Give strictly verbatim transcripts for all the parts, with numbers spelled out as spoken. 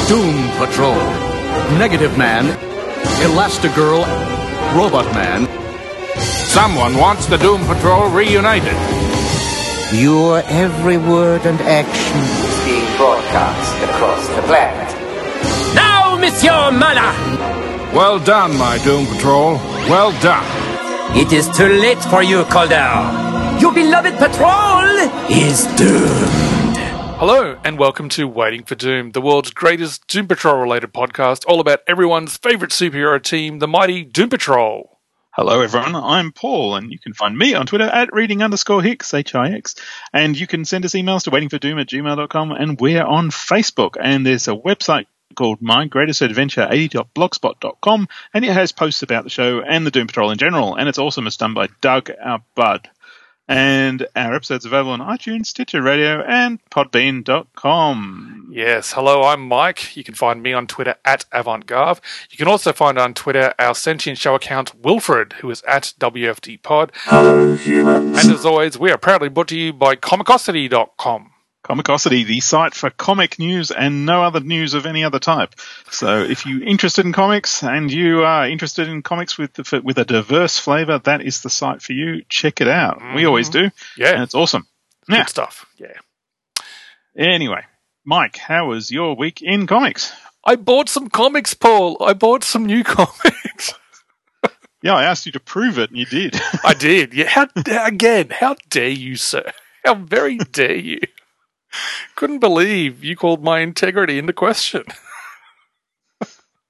Doom Patrol, Negative Man, Elastigirl, Robot Man. Someone wants the Doom Patrol reunited. Your every word and action is being broadcast across the planet. Now, Monsieur Mana! Well done, my Doom Patrol. Well done. It is too late for you, Calder. Your beloved patrol is doomed. Hello, and welcome to Waiting for Doom, the world's greatest Doom Patrol-related podcast, all about everyone's favourite superhero team, the mighty Doom Patrol. Hello, everyone. I'm Paul, and you can find me on Twitter at reading underscore Hicks, H I X. And you can send us emails to waitingfordoom at gmail dot com, and we're on Facebook. And there's a website called my greatest adventure eighty dot blogspot dot com, and it has posts about the show and the Doom Patrol in general. And it's awesome. It's done by Doug, our bud. And our episode's available on iTunes, Stitcher Radio, and podbean dot com. Yes, hello, I'm Mike. You can find me on Twitter at AvantGarve. You can also find on Twitter our sentient show account, Wilfred, who is at W F D Pod. Hello, humans. And as always, we are proudly brought to you by Comicosity dot com. Comicosity, the site for comic news and no other news of any other type. So if you're interested in comics and you are interested in comics with the, with a diverse flavour, that is the site for you. Check it out. Mm-hmm. We always do. Yeah. And it's awesome. Good yeah. stuff. Yeah. Anyway, Mike, how was your week in comics? I bought some comics, Paul. I bought some new comics. Yeah, I asked you to prove it, and you did. I did. Yeah. How, again, how dare you, sir? How very dare you? Couldn't believe you called my integrity into question. uh,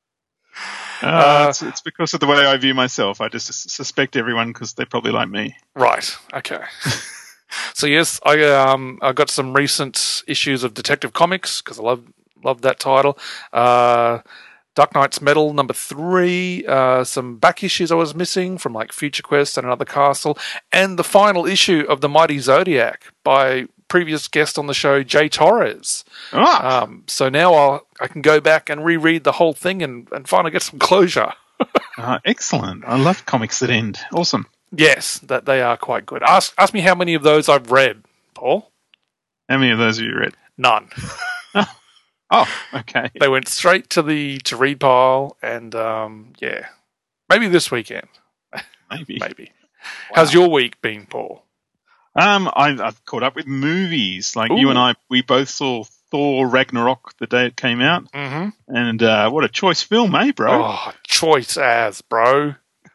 uh, it's, it's because of the way I view myself. I just suspect everyone because they probably like me. Right. Okay. So yes, I um I got some recent issues of Detective Comics because I love love that title. Uh, Dark Knight's Metal number three. Uh, some back issues I was missing from like Future Quest and Another Castle, and the final issue of The Mighty Zodiac by previous guest on the show, Jay Torres. Ah. Um, so now I'll, I can go back and reread the whole thing and, and finally get some closure. uh, excellent. I love comics that end. Awesome. Yes, that they are quite good. Ask ask me how many of those I've read, Paul. How many of those have you read? None. Oh, okay. They went straight to the to read pile, and um, yeah, maybe this weekend. Maybe. Maybe. Wow. How's your week been, Paul? Um, I, I've caught up with movies. Like Ooh. You and I, we both saw Thor Ragnarok the day it came out. Mm-hmm. And uh, what a choice film, eh, bro? Oh, choice as, bro.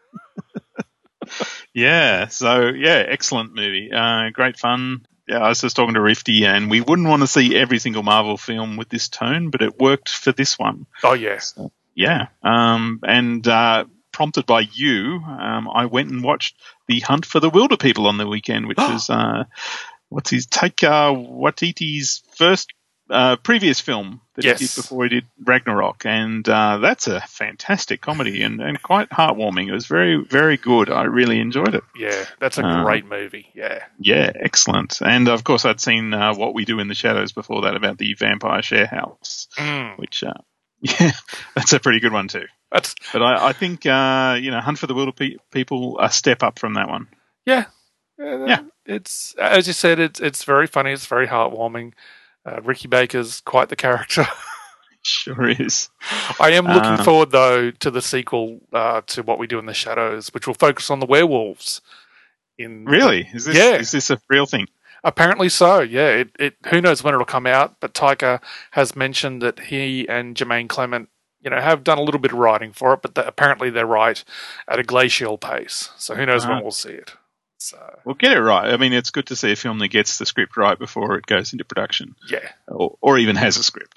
Yeah, so, yeah, excellent movie. Uh, great fun. Yeah, I was just talking to Rifty, and we wouldn't want to see every single Marvel film with this tone, but it worked for this one. Oh, yes. So, yeah. Um, and uh, prompted by you, um, I went and watched The Hunt for the Wilder People on the weekend, which was, uh, what's his, Taika Waititi's first uh, previous film that yes. he did before he did Ragnarok. And uh, that's a fantastic comedy and, and quite heartwarming. It was very, very good. I really enjoyed it. Yeah, that's a uh, great movie. Yeah. Yeah, excellent. And, of course, I'd seen uh, What We Do in the Shadows before that about the vampire share house, mm. which, uh, yeah, that's a pretty good one too. That's, but I, I think, uh, you know, Hunt for the Wilder Pe- People, a step up from that one. Yeah. Yeah. yeah. It's, as you said, it's it's very funny. It's very heartwarming. Uh, Ricky Baker's quite the character. Sure is. I am looking um, forward, though, to the sequel uh, to What We Do in the Shadows, which will focus on the werewolves. In Really? Is this, yeah. is this a real thing? Apparently so, yeah. It, it who knows when it'll come out, but Taika has mentioned that he and Jermaine Clement, you know, have done a little bit of writing for it, but that apparently they write at a glacial pace. So who knows uh-huh. when we'll see it. So Well, get it right. I mean, it's good to see a film that gets the script right before it goes into production. Yeah. Or, or even has a script.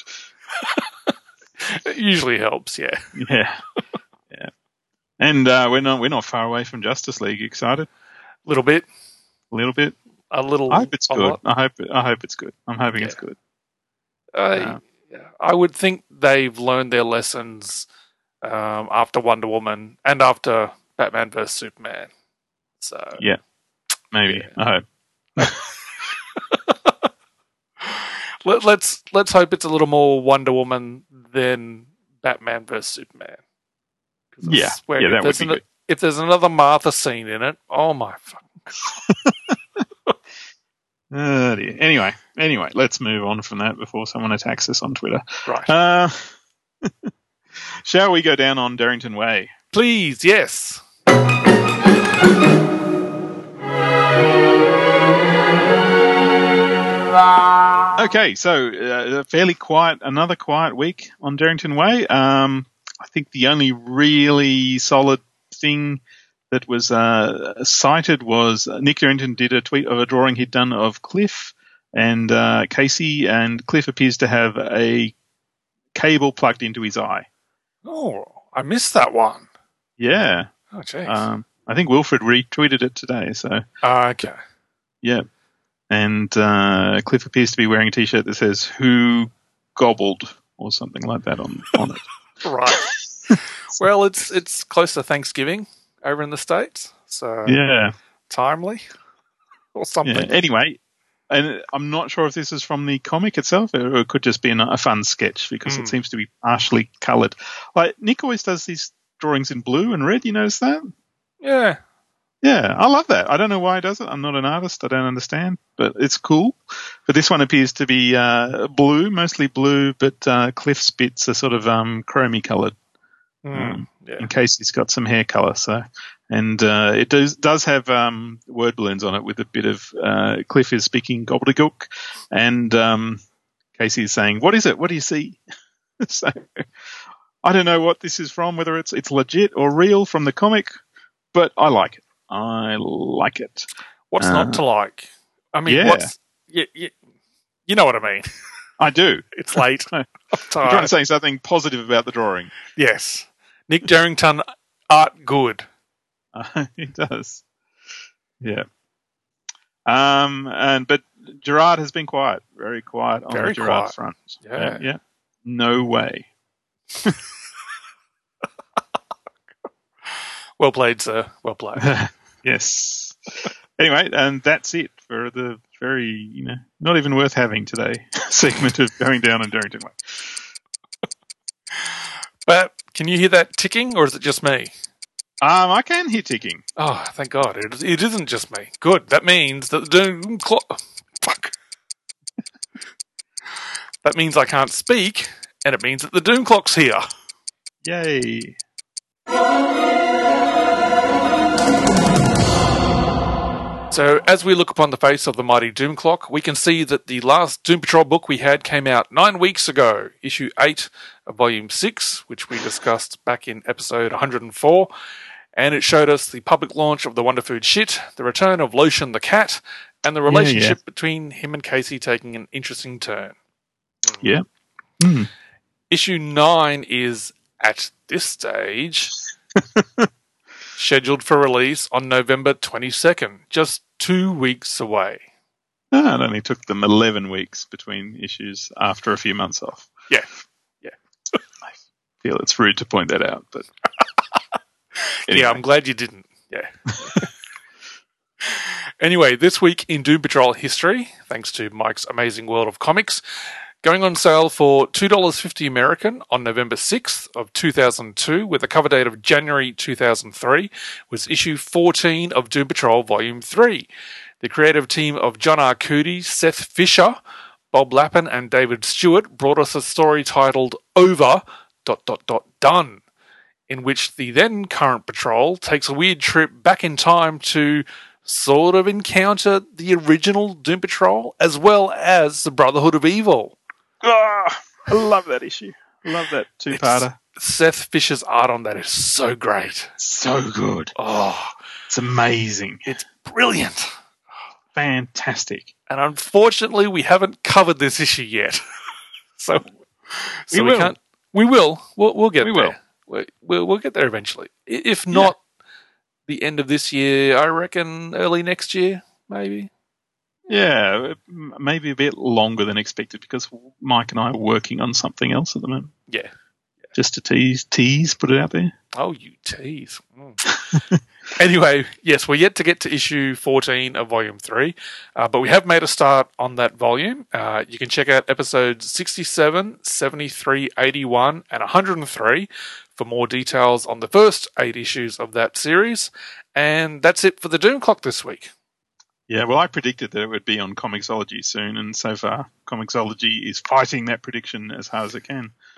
It usually helps, yeah. Yeah. Yeah. And uh, we're not we're not far away from Justice League. Excited? A little bit. A little bit. A little. I hope it's good. Lot. I hope. I hope it's good. I'm hoping yeah. it's good. Uh, yeah. I would think they've learned their lessons um, after Wonder Woman and after Batman versus Superman. So yeah, maybe. Yeah. I hope. Let, let's let's hope it's a little more Wonder Woman than Batman versus Superman. Yeah, swear, yeah, that would an, be good. If there's another Martha scene in it, oh my fucking god. Oh dear. Anyway, anyway, let's move on from that before someone attacks us on Twitter. Right. Uh, Shall we go down on Darrington Way? Please, yes. Okay, so uh, fairly quiet, another quiet week on Darrington Way. Um, I think the only really solid thing that was uh, cited was Nick Darrington did a tweet of a drawing he'd done of Cliff and uh, Casey, and Cliff appears to have a cable plugged into his eye. Oh, I missed that one. Yeah. Oh, jeez. Um, I think Wilfred retweeted it today, so... Uh, okay. Yeah. And uh, Cliff appears to be wearing a T-shirt that says "Who gobbled" or something like that on, on it. Right. Well, it's it's close to Thanksgiving over in the States, so Yeah. timely or something. Yeah. Anyway, and I'm not sure if this is from the comic itself or it could just be a fun sketch because Mm. it seems to be partially coloured. Like Nick always does these drawings in blue and red. You notice that? Yeah. Yeah, I love that. I don't know why he does it. I'm not an artist. I don't understand, but it's cool. But this one appears to be uh, blue, mostly blue, but uh, Cliff's bits are sort of um, chromey coloured. Mm, Um, yeah. in case he's got some hair colour. So, and uh, it does does have um, word balloons on it with a bit of uh, Cliff is speaking gobbledygook, and um, Casey is saying, "What is it? What do you see?" So, I don't know what this is from, whether it's it's legit or real from the comic, but I like it. I like it. What's Uh, not to like? I mean, yeah. what's you, you, you know what I mean? I do. It's late. I'm I'm trying to tired. say something positive about the drawing. Yes. Nick Darrington, art good. Uh, he does. Yeah. Um. And but Gerard has been quiet, very quiet on Very the Gerard quiet. front. Yeah. yeah. No way. Well played, sir. Well played. Yes. Anyway, and that's it for the very, you know, not even worth having today segment of going down on Darrington Way. But can you hear that ticking, or is it just me? Um, I can hear ticking. Oh, thank God. It, it isn't just me. Good. That means that the doom clock... Fuck. That means I can't speak, and it means that the doom clock's here. Yay. So, as we look upon the face of the mighty Doom Clock, we can see that the last Doom Patrol book we had came out nine weeks ago, issue eight of volume six, which we discussed back in episode one hundred four, and it showed us the public launch of the Wonder Food shit, the return of Lotion the cat, and the relationship yeah. between him and Casey taking an interesting turn. Yeah. Mm. Issue nine is, at this stage, scheduled for release on November twenty-second, just two weeks away. Ah, it only took them eleven weeks between issues after a few months off. Yeah, yeah. I feel it's rude to point that out, but anyway. Yeah, I'm glad you didn't. Yeah. Anyway, this week in Doom Patrol history, thanks to Mike's Amazing World of Comics, going on sale for two dollars fifty American on November sixth of two thousand two with a cover date of January two thousand three was issue fourteen of Doom Patrol Volume three. The creative team of John Arcudi, Seth Fisher, Bob Lappin and David Stewart brought us a story titled Over... dot dot dot done, in which the then current patrol takes a weird trip back in time to sort of encounter the original Doom Patrol as well as the Brotherhood of Evil. Ah, I love that issue. I love that two-parter. It's, Seth Fisher's art on that is so great. So good. Oh, It's amazing. it's brilliant. Fantastic. And unfortunately, we haven't covered this issue yet. so so We we, will. can't. We will. We'll, we'll get We there. We, we'll, we'll get there eventually. I- If not the end of this year, I reckon early next year, maybe. Yeah, m- maybe a bit longer than expected because Mike and I are working on something else at the moment. Yeah. Just to tease, tease, put it out there. Oh, you tease. Mm. Anyway, yes, we're yet to get to issue fourteen of Volume three, uh, but we have made a start on that volume. Uh, you can check out episodes sixty-seven, seventy-three, eighty-one, and one hundred three for more details on the first eight issues of that series. And that's it for the Doom Clock this week. Yeah, well, I predicted that it would be on Comixology soon, and so far, Comixology is fighting that prediction as hard as it can.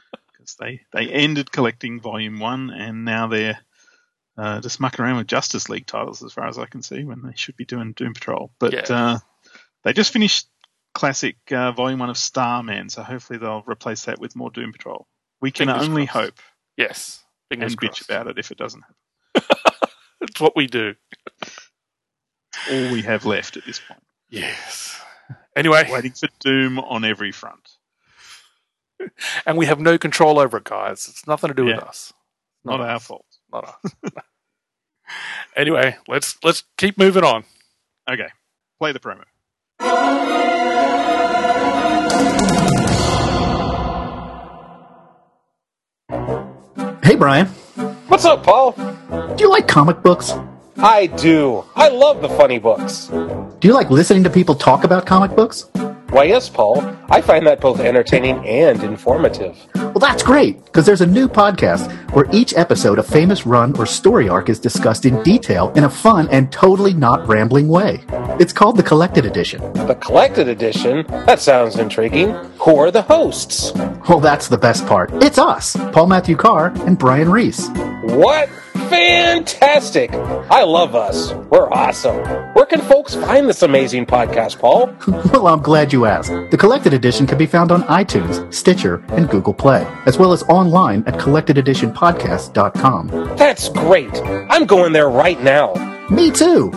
because they, they ended collecting Volume one, and now they're uh, just mucking around with Justice League titles as far as I can see, when they should be doing Doom Patrol. But Yeah. uh, they just finished classic uh, Volume one of Starman, so hopefully they'll replace that with more Doom Patrol. We can Fingers only crossed. hope Yes. Fingers and bitch crossed. about it if it doesn't happen. It's what we do. All we have left at this point. Yes. Anyway, Waiting for Doom on every front. and we have no control over it, guys. It's nothing to do Yeah. with us. Not us. our fault. Not us. Anyway, let's let's keep moving on. Okay, play the promo. Hey, Brian. What's up, Paul? Do you like comic books? I do. I love the funny books. Do you like listening to people talk about comic books? Why, yes, Paul. I find that both entertaining and informative. Well, that's great, because there's a new podcast where each episode, a famous run or story arc is discussed in detail in a fun and totally not rambling way. It's called The Collected Edition. The collected edition? That sounds intriguing. Who are the hosts? Well, that's the best part. It's us, Paul Matthew Carr and Brian Reese. What? Fantastic! I love us. We're awesome. Where can folks find this amazing podcast, Paul? Well, I'm glad you asked. The Collected Edition can be found on iTunes, Stitcher, and Google Play, as well as online at collected edition podcast dot com. That's great. I'm going there right now. Me too.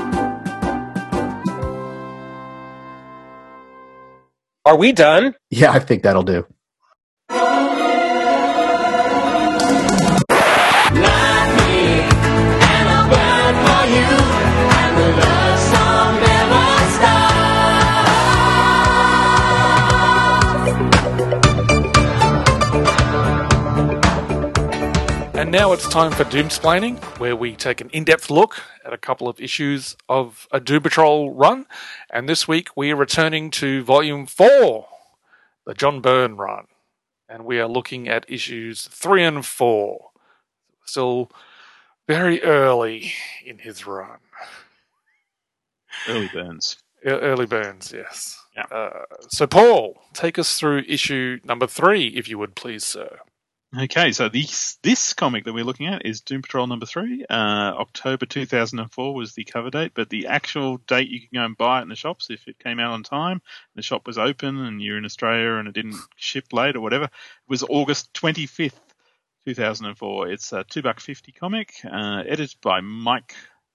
Are we done? Yeah, I think that'll do. And now it's time for Doomsplaining, where we take an in-depth look at a couple of issues of a Doom Patrol run. And this week we are returning to Volume four, the John Byrne run. And we are looking at issues three and four. Still very early in his run. Early Burns. E- Early Burns, yes. Yeah. Uh, so, Paul, take us through issue number three, if you would, please, sir. Okay, so this this comic that we're looking at is Doom Patrol number three. Uh, October two thousand four was the cover date, but the actual date you can go and buy it in the shops if it came out on time, the shop was open and you're in Australia and it didn't ship late or whatever, it was August twenty-fifth, two thousand four. It's a two buck fifty comic, uh, edited by Mike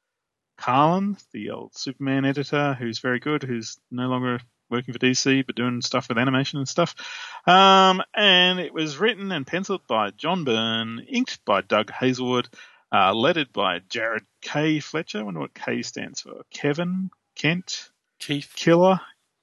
Carlin, the old Superman editor, who's very good, who's no longer working for D C, but doing stuff with animation and stuff. Um, and it was written and penciled by John Byrne, inked by Doug Hazelwood, uh, lettered by Jared K. Fletcher. I wonder what K stands for. Kevin, Kent, Keith Killer,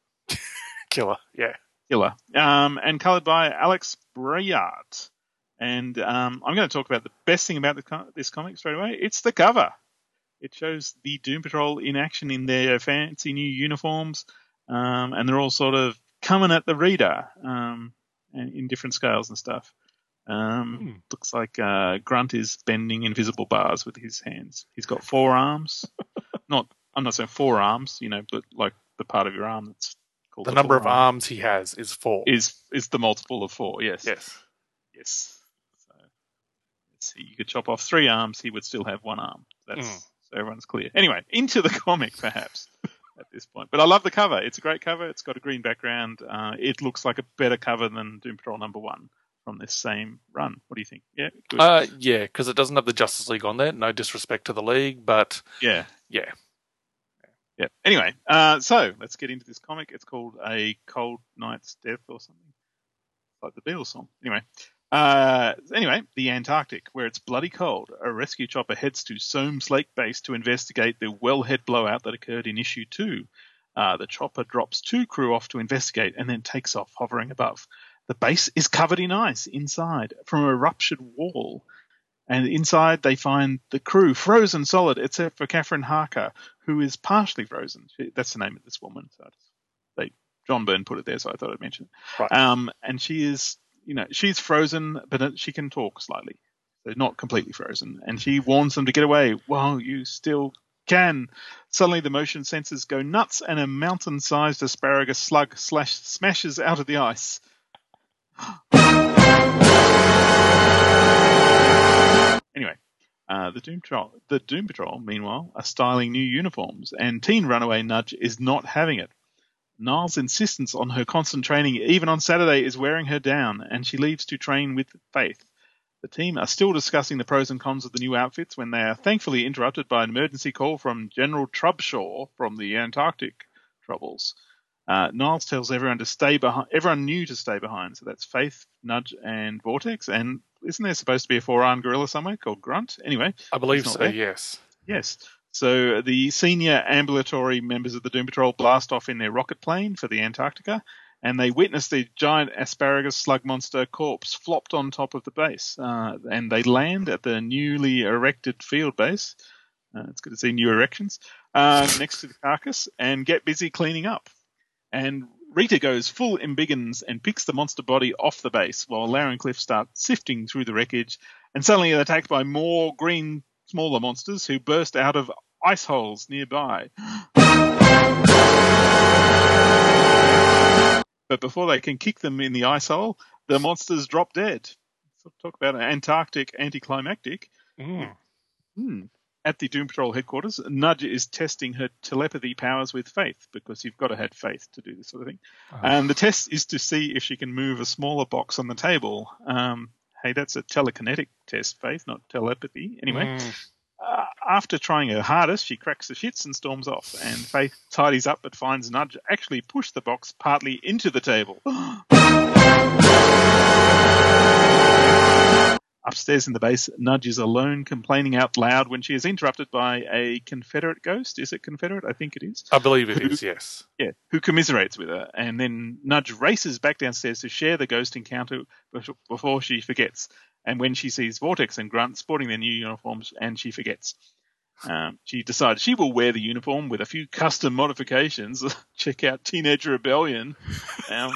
Killer, yeah. Killer. Um, and colored by Alex Brayart. And um, I'm going to talk about the best thing about the co- this comic straight away. It's the cover. It shows the Doom Patrol in action in their fancy new uniforms. Um, and they're all sort of coming at the reader um, and in different scales and stuff. Um, Hmm. Looks like uh, Grunt is bending invisible bars with his hands. He's got four arms. not, I'm not saying four arms, you know, but like the part of your arm that's called The the number of forearm arms he has is four. is is the multiple of four. Yes. Yes. Yes. So let's see. You could chop off three arms. He would still have one arm. That's Mm. so everyone's clear. Anyway, into the comic perhaps. At this point. But I love the cover. It's a great cover. It's got a green background. Uh, it looks like a better cover than Doom Patrol number one from this same run. What do you think? Yeah, good. Uh, yeah, because it doesn't have the Justice League on there. No disrespect to the League, but yeah, yeah. yeah. Anyway, uh, so let's get into this comic. It's called A Cold Night's Death or something. Like the Beatles song. Anyway. Uh, anyway, the Antarctic, where it's bloody cold, a rescue chopper heads to Soames Lake Base to investigate the wellhead blowout that occurred in issue two. Uh, the chopper drops two crew off to investigate and then takes off, hovering above. The base is covered in ice inside from a ruptured wall. And inside they find the crew frozen solid, except for Catherine Harker, who is partially frozen. She, that's the name of this woman. So they, John Byrne put it there, so I thought I'd mention it. Right. Um, and she is... You know, she's frozen, but she can talk slightly. So not completely frozen. And she warns them to get away. Well, you still can. Suddenly the motion sensors go nuts and a mountain-sized asparagus slug slash smashes out of the ice. Uh, the Doom Patrol, the Doom Patrol, meanwhile, are styling new uniforms, and teen runaway Nudge is not having it. Niles' insistence on her constant training, even on Saturday, is wearing her down, and she leaves to train with Faith. The team are still discussing the pros and cons of the new outfits when they are thankfully interrupted by an emergency call from General Trubshaw from the Antarctic Troubles. Uh, Niles tells everyone to stay behind. Everyone new to stay behind. So that's Faith, Nudge, and Vortex. And isn't there supposed to be a four-armed gorilla somewhere called Grunt? Anyway, I believe so. there. Yes. Yes. So the senior ambulatory members of the Doom Patrol blast off in their rocket plane for the Antarctica, and they witness the giant asparagus slug monster corpse flopped on top of the base. Uh, and they land at the newly erected field base. Uh, it's good to see new erections uh, next to the carcass, and get busy cleaning up. And Rita goes full embiggens and picks the monster body off the base while Lara and Cliff start sifting through the wreckage, and suddenly they're attacked by more green, smaller monsters who burst out of ice holes nearby. But before they can kick them in the ice hole, the monsters drop dead. So talk about an Antarctic anticlimactic. Mm. Hmm. At the Doom Patrol headquarters, Nudge is testing her telepathy powers with Faith, because you've got to have Faith to do this sort of thing. Oh. And the test is to see if she can move a smaller box on the table. Um, hey, that's a telekinetic test, Faith, not telepathy. Anyway, mm. uh, after trying her hardest, she cracks the shits and storms off. And Faith tidies up but finds Nudge actually pushed the box partly into the table. Upstairs in the base, Nudge is alone, complaining out loud when she is interrupted by a Confederate ghost. Is it Confederate? I think it is. I believe it who, is, yes. Yeah, who commiserates with her. And then Nudge races back downstairs to share the ghost encounter before she forgets. And when she sees Vortex and Grunt sporting their new uniforms, and she forgets. Um, she decides she will wear the uniform with a few custom modifications. Check out Teenage Rebellion. Um,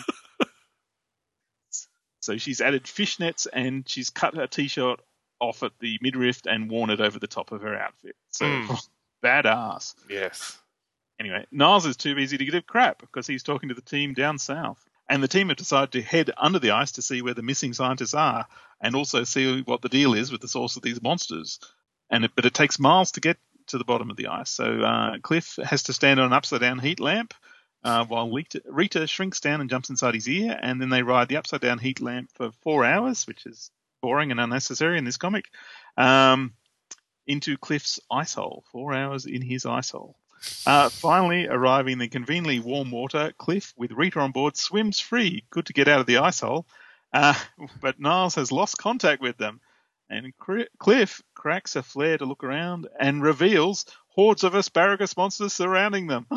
So she's added fishnets and she's cut her t-shirt off at the midriff and worn it over the top of her outfit. So mm. badass. Yes. Anyway, Niles is too busy to give crap because he's talking to the team down south. And the team have decided to head under the ice to see where the missing scientists are and also see what the deal is with the source of these monsters. And it, But it takes miles to get to the bottom of the ice. So uh, Cliff has to stand on an upside-down heat lamp. Uh, while Rita, Rita shrinks down and jumps inside his ear, and then they ride the upside-down heat lamp for four hours, which is boring and unnecessary in this comic, um, into Cliff's ice hole. Four hours in his ice hole. Uh, finally, arriving in the conveniently warm water, Cliff, with Rita on board, swims free. Good to get out of the ice hole. Uh, but Niles has lost contact with them, and Cliff cracks a flare to look around and reveals hordes of asparagus monsters surrounding them.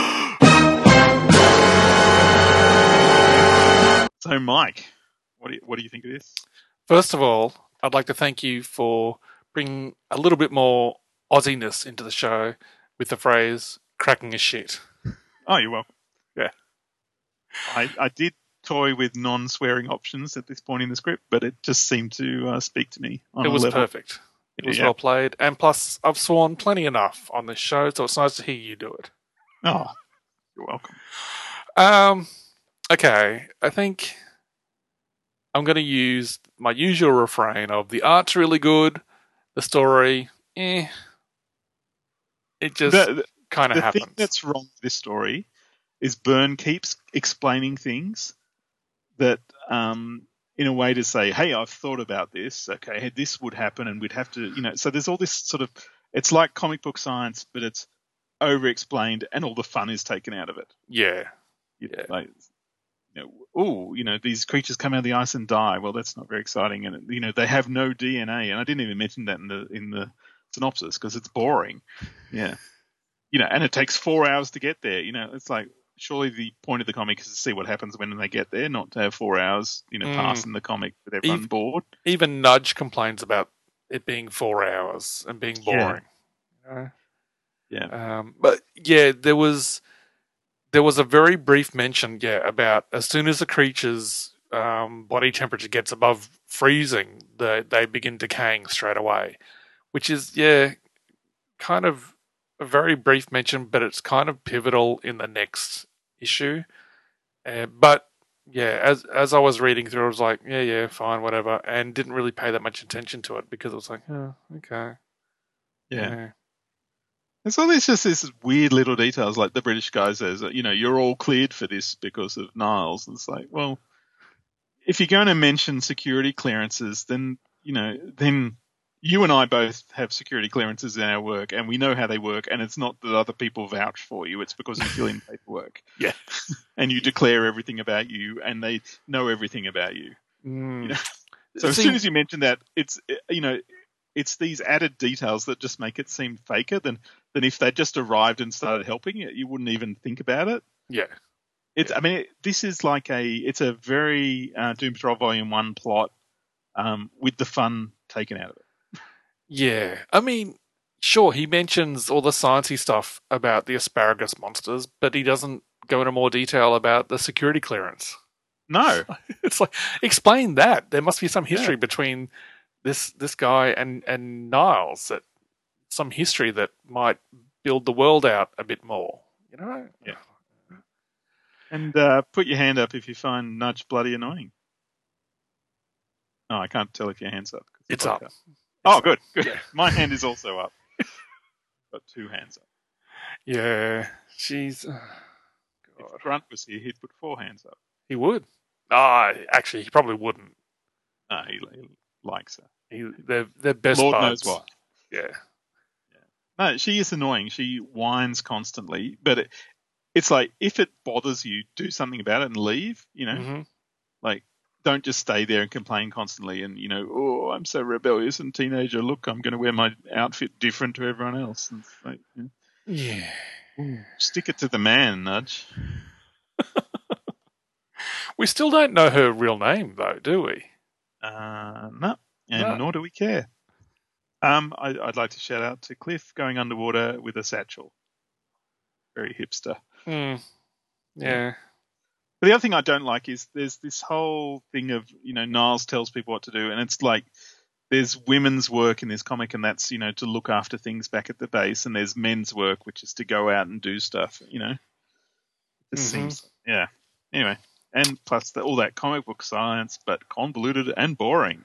So, Mike, what do you, what do you think of this? First of all, I'd like to thank you for bringing a little bit more Aussie-ness into the show with the phrase "cracking a shit." Oh, you're welcome. Yeah, I, I did toy with non-swearing options at this point in the script, but it just seemed to uh, speak to me on It a was level. perfect. It was yeah. well played, and plus, I've sworn plenty enough on this show, so it's nice to hear you do it. Oh, you're welcome. Um, okay, I think I'm going to use my usual refrain of the art's really good, the story, eh. It just kind of happens. The thing that's wrong with this story is Byrne keeps explaining things that, um, in a way to say, hey, I've thought about this. Okay, this would happen and we'd have to, you know, so there's all this sort of, it's like comic book science, but it's over-explained and all the fun is taken out of it. Yeah. You know, like, you know, oh, you know, these creatures come out of the ice and die. Well, that's not very exciting. And, you know, they have no D N A. And I didn't even mention that in the, in the synopsis because it's boring. Yeah. You know, and it takes four hours to get there. You know, it's like, surely the point of the comic is to see what happens when they get there, not to have four hours, you know, mm. pass in the comic with everyone even, bored. Even Nudge complains about it being four hours and being boring. Yeah. You know? Yeah. Um, but yeah, there was there was a very brief mention, yeah, about as soon as the creature's um, body temperature gets above freezing, the, they begin decaying straight away, which is, yeah, kind of a very brief mention, but it's kind of pivotal in the next issue. Uh, but yeah, as as I was reading through, I was like, yeah, yeah, fine, whatever, and didn't really pay that much attention to it because it was like, oh, okay. Yeah. And so there's just this weird little details, like the British guy says, you know, you're all cleared for this because of Niles. And it's like, well, if you're going to mention security clearances, then, you know, then you and I both have security clearances in our work, and we know how they work, and it's not that other people vouch for you. It's because you fill in paperwork. Yeah. And you declare everything about you, and they know everything about you. Mm. You know? So as See- soon as you mention that, it's, you know, it's these added details that just make it seem faker than, than if they just arrived and started helping you. You wouldn't even think about it. Yeah. It's, I mean, this is like a, it's a very uh, Doom Patrol Volume one plot um, with the fun taken out of it. Yeah. I mean, sure, he mentions all the sciencey stuff about the asparagus monsters, but he doesn't go into more detail about the security clearance. No. It's like, explain that. There must be some history Yeah. between this this guy and, and Niles, that some history that might build the world out a bit more. You know? Yeah. And uh, put your hand up if you find Nudge bloody annoying. No, I can't tell if your hand's up. It's up. Oh, good, good. Yeah. My hand is also up. Got two hands up. Yeah. She's... Uh, If Grunt was here, he'd put four hands up. he would. Ah, actually, he probably wouldn't. No, he, he likes her. He, they're, they're best Lord buds. knows why. Yeah. No, she is annoying. She whines constantly, but it, it's like, if it bothers you, do something about it and leave, you know? Mm-hmm. Like, don't just stay there and complain constantly and, you know, oh, I'm so rebellious and teenager. Look, I'm going to wear my outfit different to everyone else. And it's like, you know, Yeah. ooh, stick it to the man, Nudge. We still don't know her real name, though, do we? Uh, no, and No. nor do we care. Um, I, I'd like to shout out to Cliff going underwater with a satchel. Very hipster. Hmm. Yeah. But the other thing I don't like is there's this whole thing of, you know, Niles tells people what to do, and it's like there's women's work in this comic, and that's, you know, to look after things back at the base, and there's men's work, which is to go out and do stuff, you know. It just Mhm. seems, yeah. Anyway, and plus the, all that comic book science, but convoluted and boring.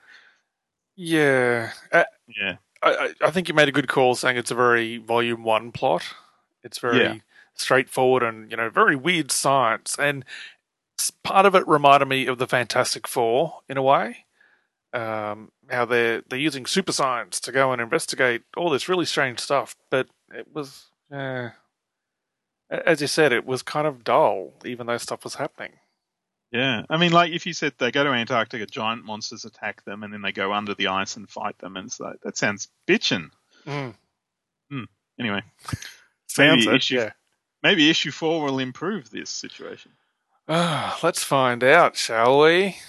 Yeah. Uh, Yeah. I, I I think you made a good call saying it's a very volume one plot. It's very Yeah. straightforward and, you know, very weird science. And s- part of it reminded me of the Fantastic Four in a way. Um, how they're they're using super science to go and investigate all this really strange stuff. But it was, uh, a- as you said, it was kind of dull, even though stuff was happening. Yeah, I mean, like if you said they go to Antarctica, giant monsters attack them, and then they go under the ice and fight them, and it's like, that sounds bitchin'. Mm. Anyway, Sounds maybe it, issue yeah. maybe issue four will improve this situation. Ah, let's find out, shall we?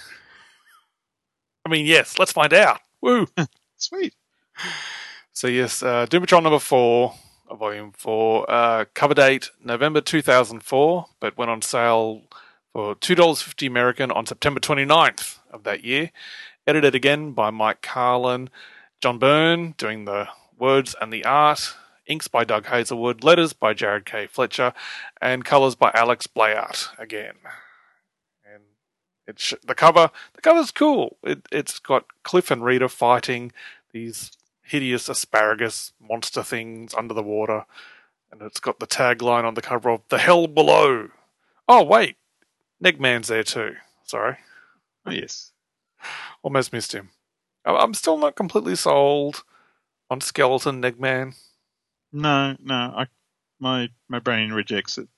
I mean, yes, let's find out. Woo! Sweet. So yes, uh, Doom Patrol number four, uh, volume four, uh, cover date November two thousand four, but went on sale for two dollars fifty American on September twenty-ninth of that year. Edited again by Mike Carlin, John Byrne doing the words and the art, inks by Doug Hazelwood, letters by Jared K. Fletcher, and colours by Alex Blayart again. And it's sh- the cover. The cover's cool. It, it's got Cliff and Rita fighting these hideous asparagus monster things under the water, and it's got the tagline on the cover of "The Hell Below." Oh wait, Negman's there too. Sorry, Oh, yes. almost missed him. I- I'm still not completely sold on Skeleton Negman. No, no, I, my my brain rejects it.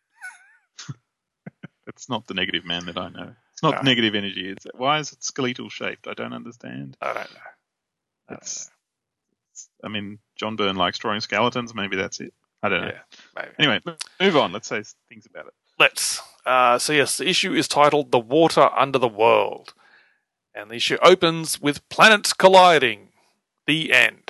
It's not the negative man that I know. It's not No. negative energy. It's, why is it skeletal shaped? I don't understand. I don't know. I don't It's, it's, I mean, John Byrne likes drawing skeletons. Maybe that's it. I don't know. Yeah, maybe. Anyway, move on. Let's say things about it. Let's. Uh, so yes, the issue is titled "The Water Under the World," and the issue opens with planets colliding. The end.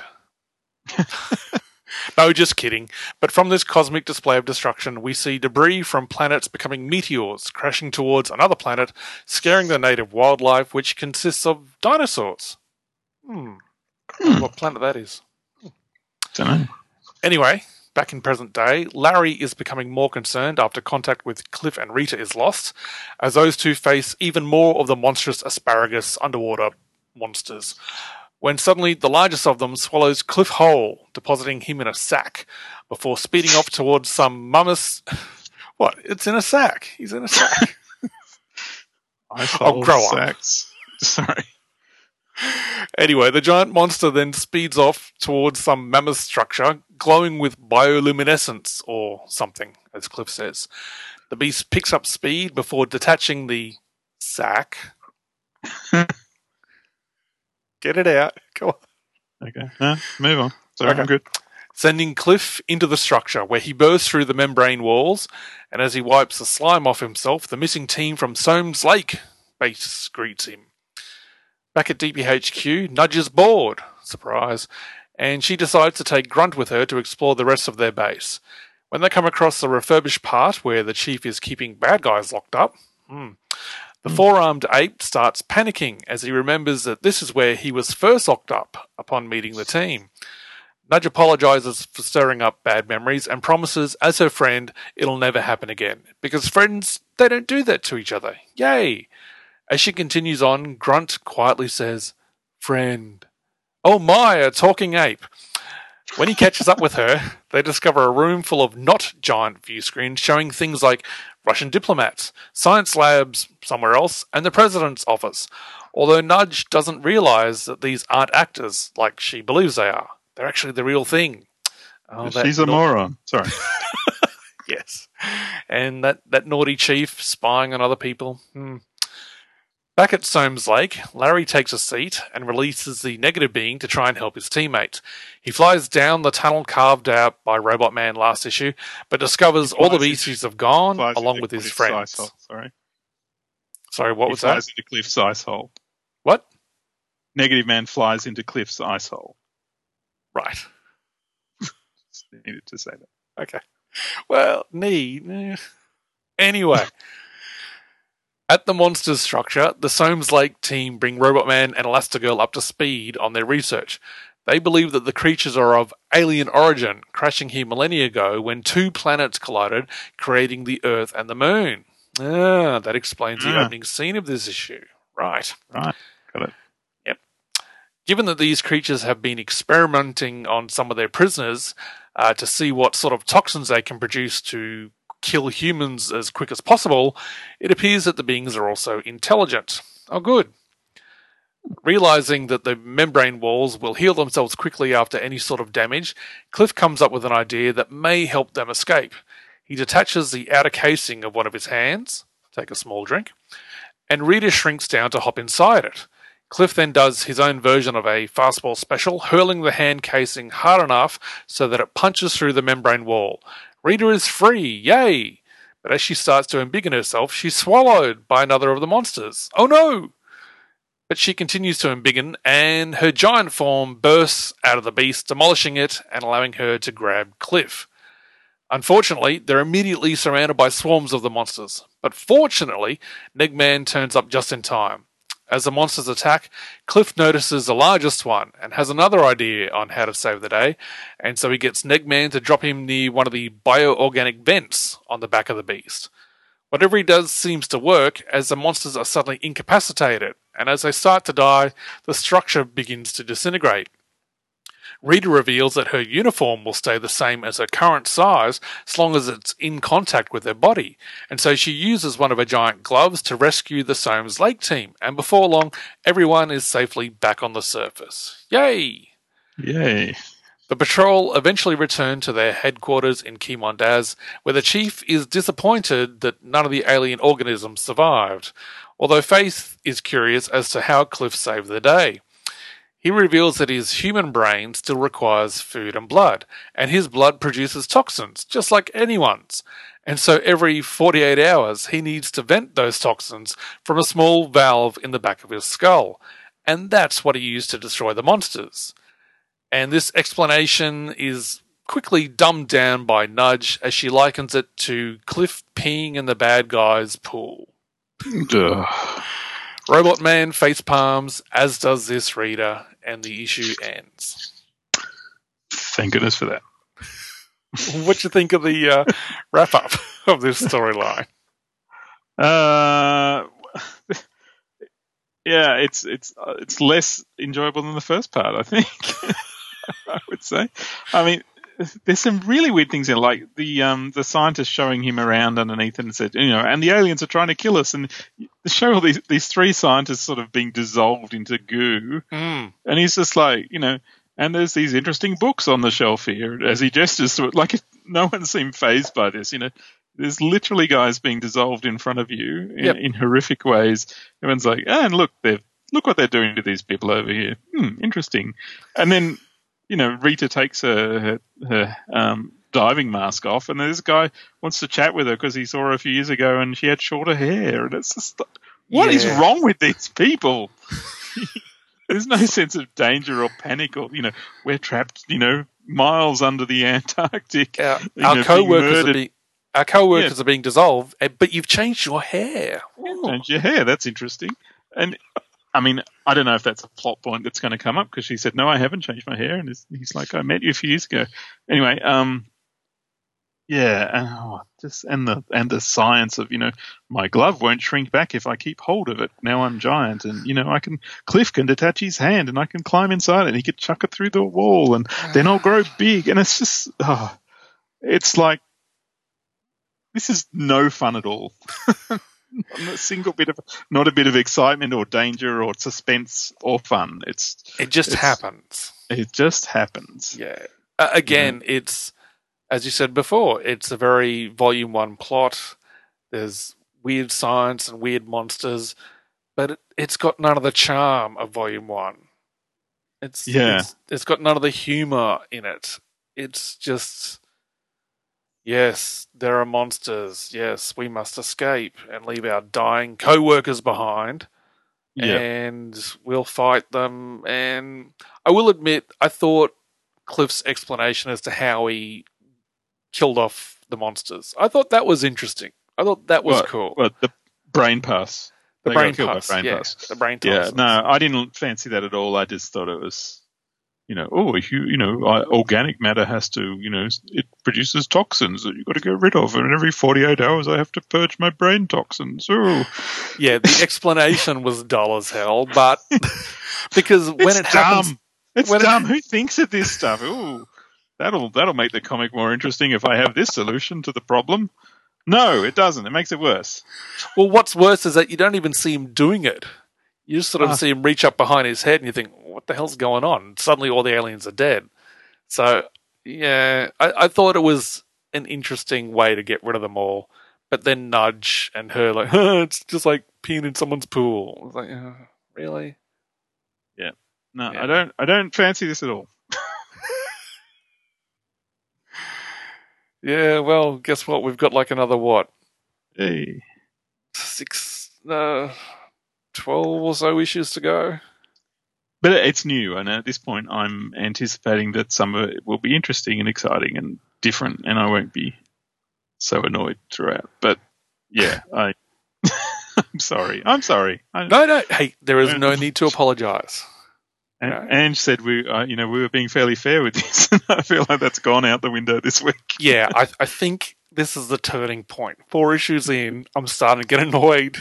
No, just kidding. But from this cosmic display of destruction, we see debris from planets becoming meteors, crashing towards another planet, scaring the native wildlife, which consists of dinosaurs. Hmm. I wonder what planet that is. Don't know. Anyway, back in present day, Larry is becoming more concerned after contact with Cliff and Rita is lost, as those two face even more of the monstrous asparagus underwater monsters. when suddenly the largest of them swallows Cliff whole, depositing him in a sack, before speeding off towards some mummus... What? It's in a sack. He's in a sack. Oh, grow up. sacks. Sorry. Anyway, the giant monster then speeds off towards some mammoth structure glowing with bioluminescence or something, as Cliff says. The beast picks up speed before detaching the sack. Get it out. Go on. Okay. No, move on. Sorry, Okay. I'm good. Sending Cliff into the structure, where he bursts through the membrane walls, and as he wipes the slime off himself, the missing team from Soames Lake base greets him. Back at D P H Q, Nudge is bored. Surprise. And she decides to take Grunt with her to explore the rest of their base. When they come across the refurbished part where the chief is keeping bad guys locked up, hmm, the mm. four-armed ape starts panicking as he remembers that this is where he was first locked up upon meeting the team. Nudge apologizes for stirring up bad memories and promises, as her friend, it'll never happen again. Because friends, they don't do that to each other. Yay! As she continues on, Grunt quietly says, "Friend." Oh my, a talking ape. When he catches up with her, they discover a room full of not giant view screens showing things like Russian diplomats, science labs somewhere else, and the president's office. Although Nudge doesn't realize that these aren't actors like she believes they are. They're actually the real thing. Oh, She's a na- moron. Sorry. Yes. And that, that naughty chief spying on other people. Hmm. Back at Soames Lake, Larry takes a seat and releases the negative being to try and help his teammates. He flies down the tunnel carved out by Robot Man last issue, but discovers all the beasties have gone, along with his friends. Hole, sorry. Sorry, what he was flies that? into Cliff's ice hole. What? Negative Man flies into Cliff's ice hole. Right. Just needed to say that. Okay. Well, need. eh. Anyway. At the monsters structure, the Soames Lake team bring Robot Man and Elastigirl up to speed on their research. They believe that the creatures are of alien origin, crashing here millennia ago when two planets collided, creating the Earth and the Moon. Ah, that explains the Ah. opening scene of this issue. Right. Right. Got it. Yep. Given that these creatures have been experimenting on some of their prisoners uh, to see what sort of toxins they can produce to kill humans as quick as possible, it appears that the beings are also intelligent. Oh, good. Realizing that the membrane walls will heal themselves quickly after any sort of damage, Cliff comes up with an idea that may help them escape. He detaches the outer casing of one of his hands, take a small drink, and Rita shrinks down to hop inside it. Cliff then does his own version of a fastball special, hurling the hand casing hard enough so that it punches through the membrane wall. Rita is free, yay! But as she starts to embiggen herself, she's swallowed by another of the monsters. Oh no! But she continues to embiggen, and her giant form bursts out of the beast, demolishing it and allowing her to grab Cliff. Unfortunately, they're immediately surrounded by swarms of the monsters. But fortunately, Negman turns up just in time. As the monsters attack, Cliff notices the largest one and has another idea on how to save the day, and so he gets Negman to drop him near one of the bioorganic vents on the back of the beast. Whatever he does seems to work, as the monsters are suddenly incapacitated, and as they start to die, the structure begins to disintegrate. Rita reveals that her uniform will stay the same as her current size as long as it's in contact with her body, and so she uses one of her giant gloves to rescue the Soames Lake team, and before long, everyone is safely back on the surface. Yay! Yay. The patrol eventually return to their headquarters in Kimondaz, where the chief is disappointed that none of the alien organisms survived, although Faith is curious as to how Cliff saved the day. He reveals that his human brain still requires food and blood, and his blood produces toxins, just like anyone's. And so every forty-eight hours, he needs to vent those toxins from a small valve in the back of his skull. And that's what he used to destroy the monsters. And this explanation is quickly dumbed down by Nudge as she likens it to Cliff peeing in the bad guy's pool. Duh. Robot Man face palms, as does this reader, and the issue ends. Thank goodness for that. What do you think of the uh, wrap-up of this storyline? Uh, yeah, it's it's uh, it's less enjoyable than the first part, I think. I would say. I mean, there's some really weird things in, like the um the scientist showing him around underneath and said, you know, and the aliens are trying to kill us, and they show all these these three scientists sort of being dissolved into goo, Mm. and he's just like, you know, and there's these interesting books on the shelf here as he gestures to it, like no one seemed phased by this, you know. There's literally guys being dissolved in front of you in, Yep. in horrific ways. Everyone's like, oh, and look, they've look what they're doing to these people over here. Hmm, interesting. And then, you know, Rita takes her, her, her um, diving mask off, and this guy wants to chat with her because he saw her a few years ago and she had shorter hair. And it's just, what is Yeah. wrong with these people? There's no sense of danger or panic, or, you know, we're trapped, you know, miles under the Antarctic. Our, you know, our being co-workers are murdered. being our co-workers Yeah. are being dissolved, eh, but you've changed your hair. Ooh. Change your hair. That's interesting. And I mean, I don't know if that's a plot point that's going to come up, because she said, "No, I haven't changed my hair," and he's, he's like, "I met you a few years ago." Anyway, um, yeah, and oh, just and the and the science of, you know, my glove won't shrink back if I keep hold of it. Now I'm giant, and, you know, I can Cliff can detach his hand, and I can climb inside it, and he could chuck it through the wall, and then I'll grow big, and it's just, oh, it's like, this is no fun at all. Not a single bit of, not a bit of excitement or danger or suspense or fun. It's It just it's- happens. It just happens. Yeah. Uh, again, it's, as you said before, it's a very volume one plot. There's weird science and weird monsters, but it, it's got none of the charm of volume one. It's Yeah. It's, it's got none of the humor in it. It's just, yes, there are monsters. Yes, we must escape and leave our dying co-workers behind. Yeah. And we'll fight them. And I will admit, I thought Cliff's explanation as to how he killed off the monsters, I thought that was interesting. I thought that was What- cool. what, the brain pass. the They got brain killed by pass, brain yeah, pass. the brain Yeah, toxins. no, I didn't fancy that at all. I just thought it was, you know, oh, you, you know, I, organic matter has to, you know, it produces toxins that you've got to get rid of, and every forty-eight hours I have to purge my brain toxins. Oh, Yeah, the explanation was dull as hell, but because when it's it happens, dumb. It's when it- dumb. Who thinks of this stuff? Ooh, that'll that'll make the comic more interesting if I have this solution to the problem. No, it doesn't. It makes it worse. well, what's worse is that you don't even see him doing it. You just sort of Ah. see him reach up behind his head, and you think, "What the hell's going on?" Suddenly, all the aliens are dead. So, yeah, I, I thought it was an interesting way to get rid of them all. But then Nudge and her like, it's just like peeing in someone's pool. I was like, uh, really? No, Yeah. I don't. I don't fancy this at all. Yeah. Well, guess what? We've got like another what Hey. six, uh, twelve or so issues to go. But it's new, and at this point, I'm anticipating that some of it will be interesting and exciting and different, and I won't be so annoyed throughout. But yeah, I. I'm sorry. I'm sorry. I, No, no. Hey, there is no need to apologize. and, no. Ange said we, uh, you know, we were being fairly fair with this, and I feel like that's gone out the window this week. Yeah, I, I think this is the turning point. Four issues in, I'm starting to get annoyed.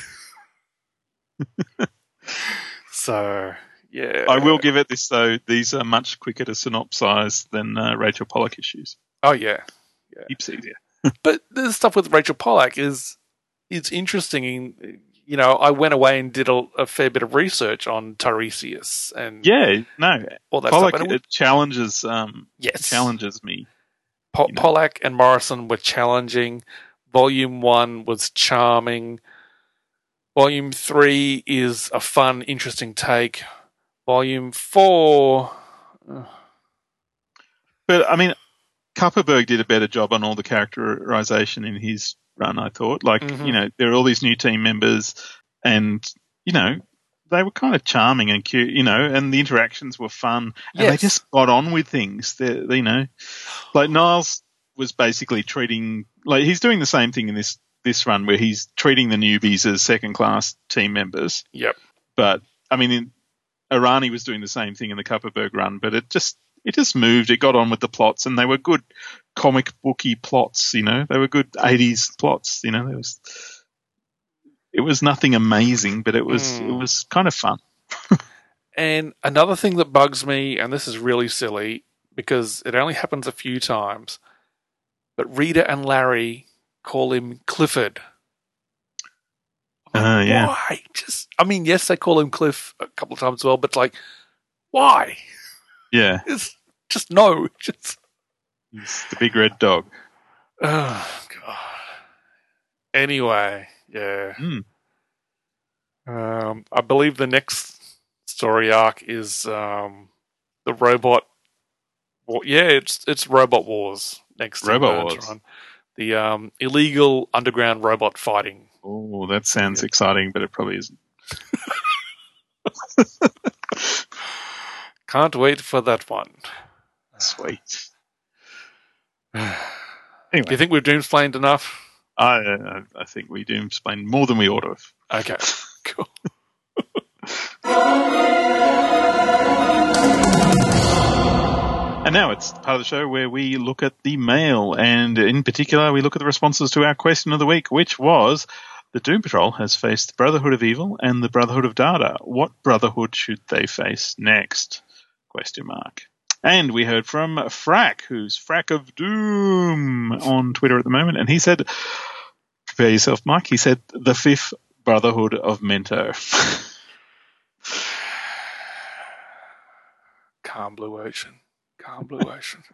So, yeah. I will give it this though. These are much quicker to synopsize than uh, Rachel Pollack issues. Oh, yeah. Heaps easier. But the stuff with Rachel Pollack is it's interesting. In, you know, I went away and did a, a fair bit of research on Tiresias and Yeah, no. all that Pollack stuff. And it, it challenges. Um, yes. challenges me. Po- you know. Pollack and Morrison were challenging. Volume one was charming. Volume three is a fun, interesting take. Volume four. But I mean, Kupperberg did a better job on all the characterization in his run, I thought. Like, Mhm. you know, there are all these new team members, and, you know, they were kind of charming and cute, you know, and the interactions were fun, and they Yes. just got on with things. They, they, you know, like Niles was basically treating, like, he's doing the same thing in this, this run where he's treating the newbies as second class team members. Yep. But, I mean, in, Arani was doing the same thing in the Kupperberg run, but it just, it just moved. It got on with the plots, and they were good comic booky plots, you know. They were good eighties plots, you know. There was, it was nothing amazing, but it was Mm. it was kind of fun. And another thing that bugs me, and this is really silly because it only happens a few times, but Rita and Larry call him Clifford. Uh, yeah. Why? Just, I mean, yes, they call him Cliff a couple of times as well, but like, why? Yeah. It's just no. Just It's the big red dog. oh god. Anyway, yeah. Mm. Um, I believe the next story arc is um, the robot. War. Yeah, it's it's Robot Wars next. Robot to Wars. Run. The um, illegal underground robot fighting. Oh, that sounds exciting, but it probably isn't. Can't wait for that one. Sweet. Do you Anyway, think we've doomsplained enough? I uh, I think we do explain more than we ought to have. Okay, cool. And now it's part of the show where we look at the mail, and in particular, we look at the responses to our question of the week, which was: the Doom Patrol has faced the Brotherhood of Evil and the Brotherhood of Data. What Brotherhood should they face next? Question mark. And we heard from Frack, who's Frack of Doom on Twitter at the moment, and he said, prepare yourself, Mike, he said, the fifth Brotherhood of Mento. Calm blue ocean. Calm blue ocean.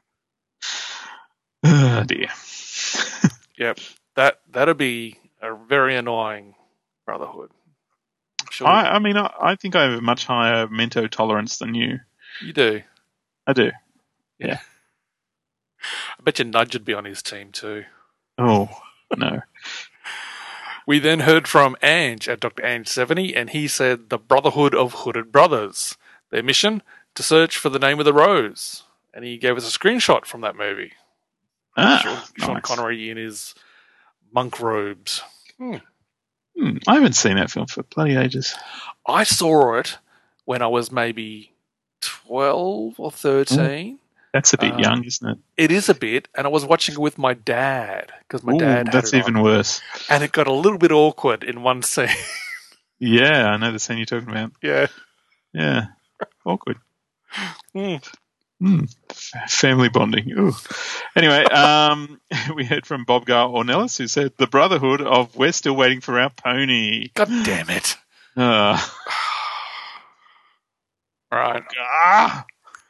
Oh, dear. Yep, that that'd be a very annoying Brotherhood. I'm sure I, I mean, I, I think I have a much higher Mento tolerance than you. you do. I do. I bet your Nudge would be on his team too. Oh, no. We then heard from Ange at Doctor Ange seventy, and he said the Brotherhood of Hooded Brothers. Their mission? To search for the name of the rose. And he gave us a screenshot from that movie. Ah, Sean, Sean nice. Connery in his monk robes. Hmm. Hmm, I haven't seen that film for bloody ages. I saw it when I was maybe twelve or thirteen. That's a bit Um, young, isn't it? It is a bit, and I was watching it with my dad because my Ooh, dad had that's it even on. worse. And it got a little bit awkward in one scene. Yeah, I know the scene you're talking about. Yeah. Yeah, awkward. Hmm. Hmm. F- family bonding. Ooh. Anyway, um, we heard from Bob Gar Ornelas, who said, the Brotherhood of We're Still Waiting for Our Pony. God damn it. Uh, Right. ah!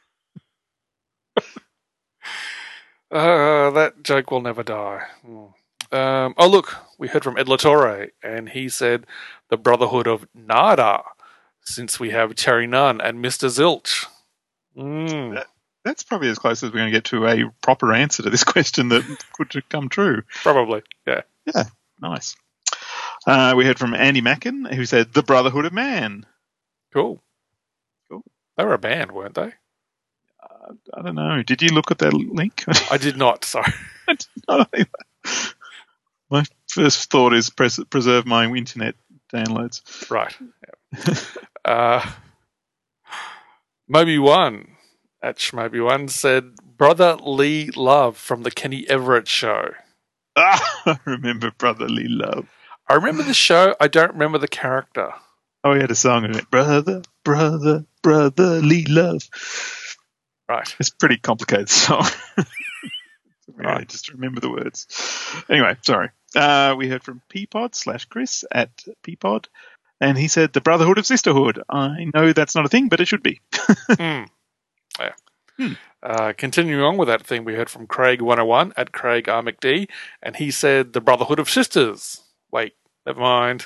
Uh, that joke will never die. Hmm. Um, oh, look, we heard from Ed Latore, and he said the Brotherhood of Nada, since we have Cherry Nunn and Mister Zilch. Mm. That- That's probably as close as we're going to get to a proper answer to this question that could come true. Probably, yeah. Yeah, nice. Uh, we heard from Andy Mackin, who said, the Brotherhood of Man. Cool. Cool. They were a band, weren't they? Uh, I don't know. Did you look at that link? I did not, sorry. I did not either. My first thought is pres- preserve my internet downloads. Right. Yeah. uh, Moby One at Schmoby One said, Brother Lee Love from the Kenny Everett Show. Ah, I remember Brotherly Love. I remember the show, I don't remember the character. Oh, he had a song in it. Brother, brother, brotherly love. Right. It's a pretty complicated song. Really, Right. just remember the words. Anyway, sorry. Uh, we heard from Peapod slash Chris at Peapod, and he said the Brotherhood of Sisterhood. I know that's not a thing, but it should be. Hmm. Yeah. Hmm. Uh, continuing on with that thing, we heard from Craig one oh one at Craig R. McD, and he said the Brotherhood of Sisters. Wait, never mind.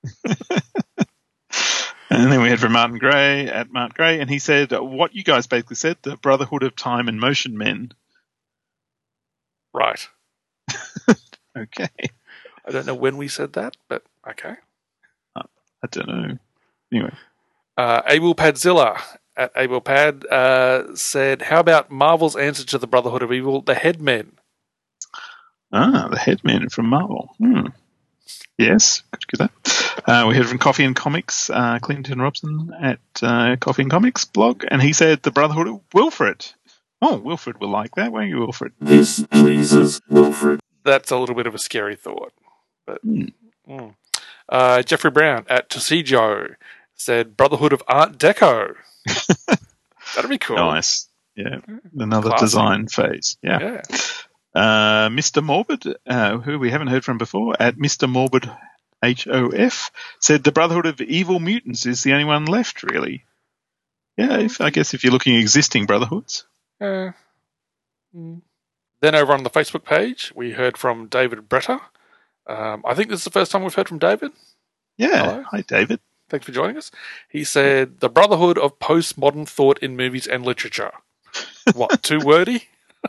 And then we heard from Martin Gray at Martin Gray, and he said what you guys basically said, the Brotherhood of Time and Motion Men. Right. Okay. I don't know when we said that, but okay. I don't know. Anyway. Uh, Abel Padzilla at Abel Pad uh, said, how about Marvel's answer to the Brotherhood of Evil, the Headmen? Ah, the Headmen from Marvel. Hmm. Yes, could get that. Uh, we heard from Coffee and Comics, uh, Clinton Robson at uh, Coffee and Comics blog, and he said the Brotherhood of Wilfred. Oh, Wilfred will like that, won't you, Wilfred? This pleases Wilfred. That's a little bit of a scary thought. But Hmm. mm. Uh, Jeffrey Brown at Tosijo said Brotherhood of Art Deco. That'd be cool. Nice. Yeah. Another Classy. design phase. Yeah. Yeah. Uh, Mister Morbid, uh, who we haven't heard from before, at Mister Morbid H O F, said the Brotherhood of Evil Mutants is the only one left, really. Yeah, if, I guess if you're looking at existing Brotherhoods. Uh, mm. Then over on the Facebook page, we heard from David Bretter. Um, I think this is the first time we've heard from David. Yeah. Hello. Hi, David. Thanks for joining us. He said, the Brotherhood of Postmodern Thought in Movies and Literature. What, too wordy?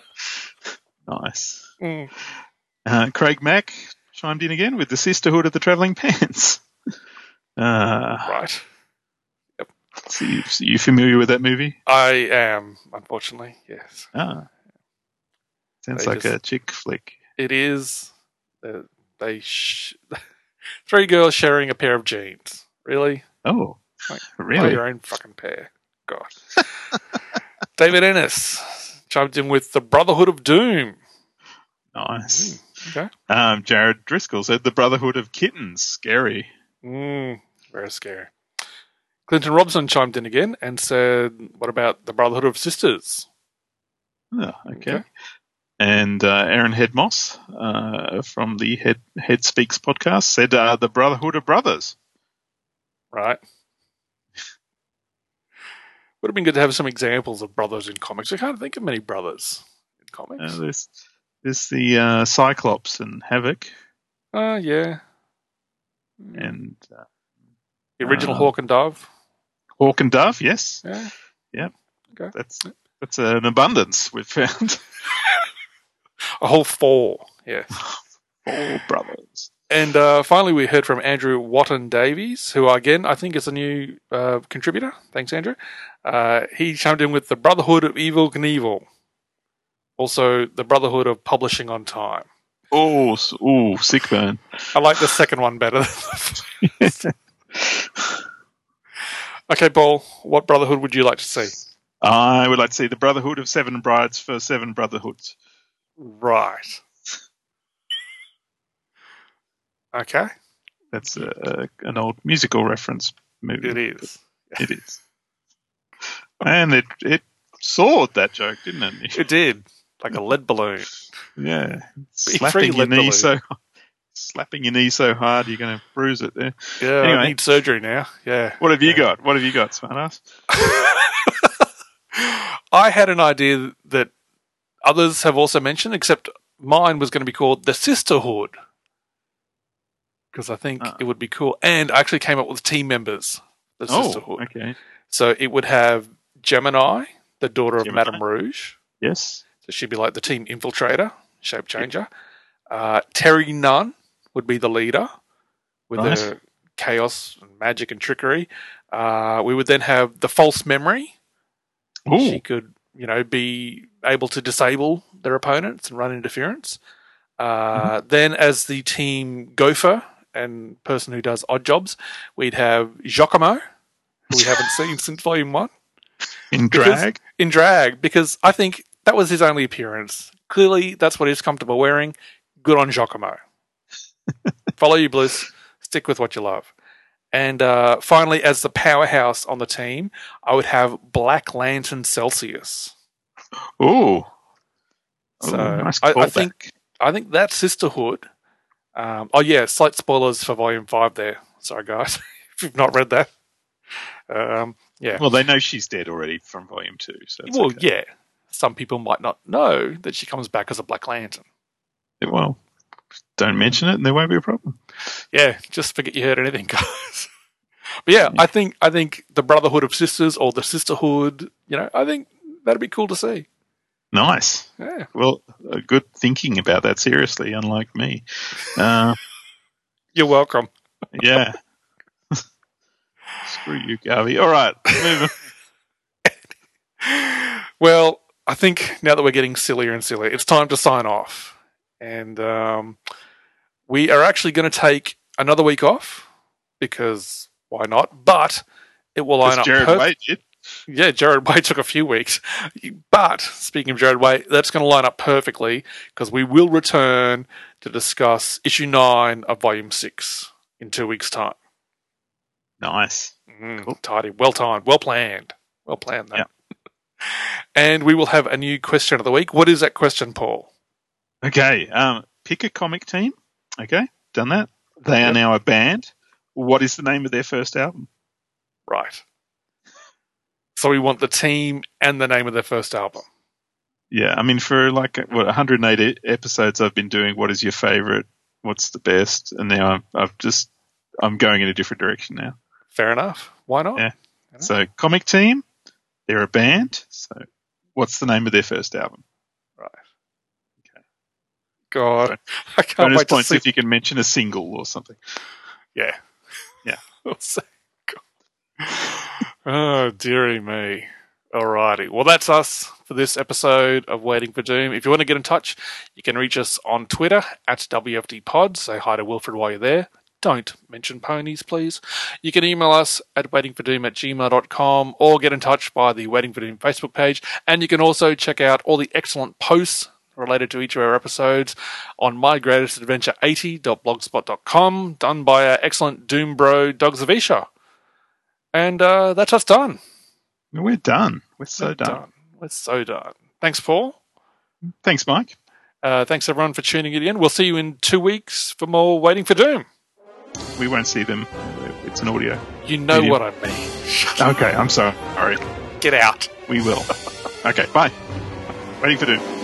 Nice. Mm. Uh, Craig Mack chimed in again with the Sisterhood of the Travelling Pants. Uh, Right. so you, so you familiar with that movie? I am, unfortunately, yes. Ah. Sounds They like just- a chick flick. It is. Uh, they sh- Three girls sharing a pair of jeans. Really? Oh, Like, Buy really? your own fucking pair. God. David Ennis chimed in with the Brotherhood of Doom. Nice. Okay. Um, Jared Driscoll said the Brotherhood of Kittens. Scary. Mm, very scary. Clinton Robson chimed in again and said, what about the Brotherhood of Sisters? Oh, okay. Okay. And uh, Aaron Headmoss uh, from the Head, Head Speaks podcast said uh, the Brotherhood of Brothers. Right. Would have been good to have some examples of brothers in comics. I can't think of many brothers in comics. Uh, there's, there's the uh, Cyclops and Havoc Uh, yeah. and uh, The original uh, Hawk and Dove. Hawk and Dove, yes. Yeah. Yeah. Okay. That's that's an abundance we've found. A whole four. Yeah. All brothers. And uh, finally, we heard from Andrew Watton Davies, who, again, I think is a new uh, contributor. Thanks, Andrew. Uh, he chimed in with the Brotherhood of Evil Knievel. Also, the Brotherhood of Publishing on Time. Oh, s- ooh, sick burn. I like the second one better than the first. Okay, Paul, what Brotherhood would you like to see? I would like to see the Brotherhood of Seven Brides for Seven Brotherhoods. Right. Okay. That's a, a, an old musical reference movie. It is. It is. And it it soared that joke, didn't it? It did. Like a lead balloon. Yeah. Free Slapping your lead knee balloon. so slapping your knee so hard you're going to bruise it there. Yeah, I Anyway. need surgery now. Yeah. What have you got? What have you got, smartass? I had an idea that others have also mentioned, except mine was going to be called the Sisterhood. Because I think Ah. it would be cool. And I actually came up with team members, the Oh, Sisterhood. okay. So it would have Gemini, the daughter of Gemini. Madame Rouge. Yes. So she'd be like the team infiltrator, shape changer. Uh, Terry Nunn would be the leader with Nice. the chaos and magic and trickery. Uh, we would then have the false memory. Ooh. She could, you know, be able to disable their opponents and run interference. Uh, Mm-hmm. Then as the team Gopher and person who does odd jobs, we'd have Giacomo, who we haven't seen since volume one. In Because- drag? In drag, because I think that was his only appearance. Clearly, that's what he's comfortable wearing. Good on Giacomo. Follow your bliss. Stick with what you love. And uh, finally, as the powerhouse on the team, I would have Black Lantern Celsius. Ooh. So Ooh, nice I, I callback. think I think that Sisterhood. Um, oh yeah, slight spoilers for Volume Five. There, sorry guys, if you've not read that. Um, yeah. Well, they know she's dead already from volume two. So it's Well, okay. yeah. Some people might not know that she comes back as a Black Lantern. Well, don't mention it and there won't be a problem. Yeah, just forget you heard anything, guys. But yeah, I think I think the Brotherhood of Sisters or the Sisterhood, you know, I think that'd be cool to see. Nice. Yeah. Well, uh, good thinking about that seriously, unlike me. Uh, You're welcome. yeah. Screw you, Garvey. All right. Moving. Well, I think now that we're getting sillier and sillier, it's time to sign off. And um, we are actually going to take another week off because why not? But it will line up. Jared perf- Wade did. Yeah, Jared Way took a few weeks. But speaking of Jared Way, that's going to line up perfectly because we will return to discuss issue nine of volume six in two weeks' time. Nice. Mm, Cool. Tidy. Well timed. Well planned. Well planned, that. Yeah. And we will have a new question of the week. What is that question, Paul? Okay. Um, pick a comic team. Okay. Done that. They Yep. are now a band. What is the name of their first album? Right. So we want the team and the name of their first album. Yeah. I mean, for like, what, one hundred eight episodes I've been doing, what is your favorite? What's the best? And now I'm, I've just, I'm going in a different direction now. Fair enough. Why not? Yeah. So, comic team, they're a band. So, what's the name of their first album? Right. Okay. God, I can't Bonus wait to points see. if you can mention a single or something. Yeah. Yeah. We'll see. God. Oh, dearie me. Alrighty. Well, that's us for this episode of Waiting for Doom. If you want to get in touch, you can reach us on Twitter at W F D Pod. Say hi to Wilfred while you're there. Don't mention ponies, please. You can email us at waitingfordoom at gmail dot com or get in touch by the Waiting for Doom Facebook page. And you can also check out all the excellent posts related to each of our episodes on my greatest adventure eighty dot blogspot dot com, done by our excellent Doom bro, Dogs of Isha. And uh, that's us done. We're done. We're so We're done. We're so done. Thanks, Paul. Thanks, Mike. Uh, thanks, everyone, for tuning in. We'll see you in two weeks for more Waiting for Doom. We won't see them. It's an audio. You know Medium. what I mean. Okay, I'm sorry. Get out. We will. Okay, bye. Waiting for Doom.